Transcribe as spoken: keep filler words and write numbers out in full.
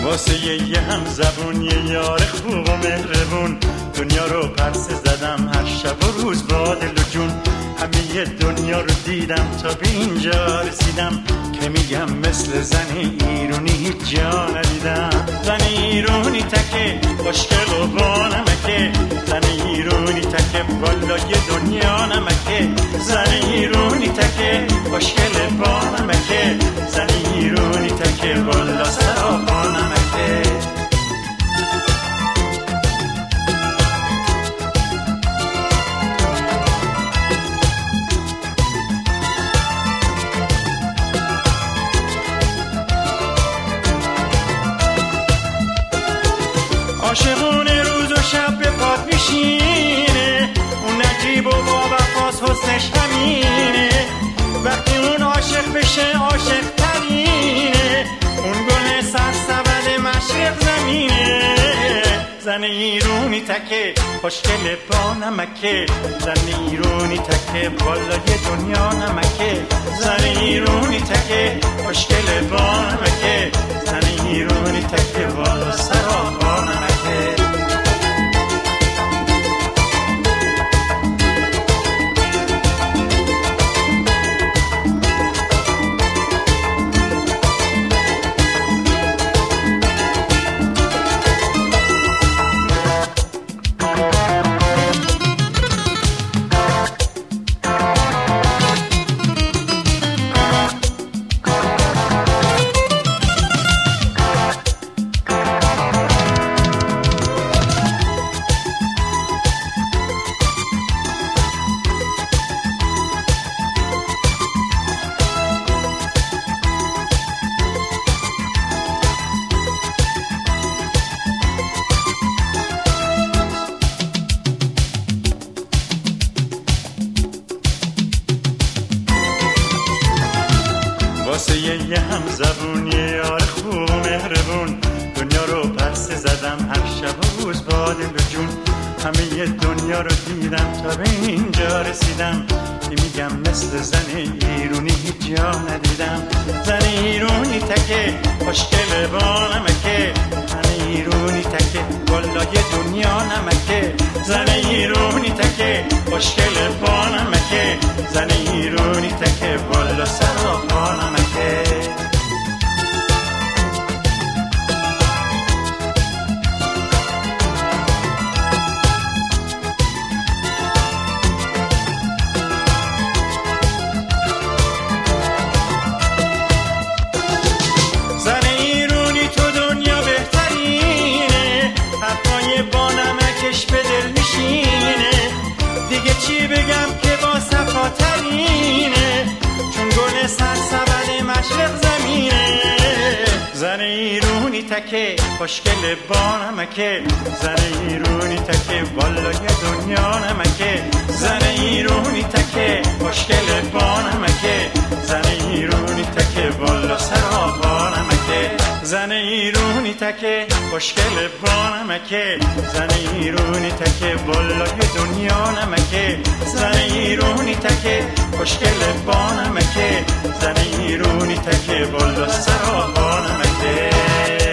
واسه یه هم زبون یه یار خوب و مهربون دنیا رو پرسه زدم هر شب و روز با دل و جون. همه یه دنیا رو دیدم تا به اینجا رسیدم که میگم مثل زن ایرونی هیچ جا ندیدم. زن ایرونی تکه خوشگل و با نمکه، زن ایرونی تکه بالای دنیا نمکه، زن ایرونی تکه خوشگل با نمکه، زن ایرونی تکه بالا سرا با نمکه. عاشقونه روز و شب به پات میشینه، اون نجیب و با وفاس حسنش همینه. وقتی اون عاشق بشه عاشق ترینه، اون گل سرسبد مشرق زمینه. زن ایرونی تکه خوشگل با نمکه، زن ایرونی تکه بالای دنیا نمکه، زن ایرونی تکه خوشگل با نمکه، زن ایرونی تکه بالا سرا با نمکه. واسه یه هم زبون یه یار خوب و مهربون دنیا رو پرسه زدم هر شب و روز با دل و جون. همه یه دنیا رو دیدم تا به اینجا رسیدم که میگم مثل زن ایرونی هیچ جا ندیدم. زن ایرونی تکه خوشگل با نمکه، زن ایرونی تکه بالای دنیا نمکه، زن ایرونی تکه خوشگل با نمکه، زن ایرونی تکه بالا سرا با نمکه. زن ایرونی تو دنیا بهترینه، حرفای با نمکش به دل میشینه. دیگه چی بگم که با صفا ترینه، چون گل سرسبد مشرق زمینه. زن ایرونی تکه خوشگل با نمکه، زن ایرونی تکه بالای دنیا نمکه، زن ایرونی تکه خوشگل با نمکه، زن ایرونی تکه بالا سرا با نمکه، زن ایرونی تکه خوشگل با نمکه، زن ایرونی تکه بالای دنیا نمکه، زن ایرونی تکه خوشگل با نمکه، زن ایرونی تکه بالا سرا با نمکه.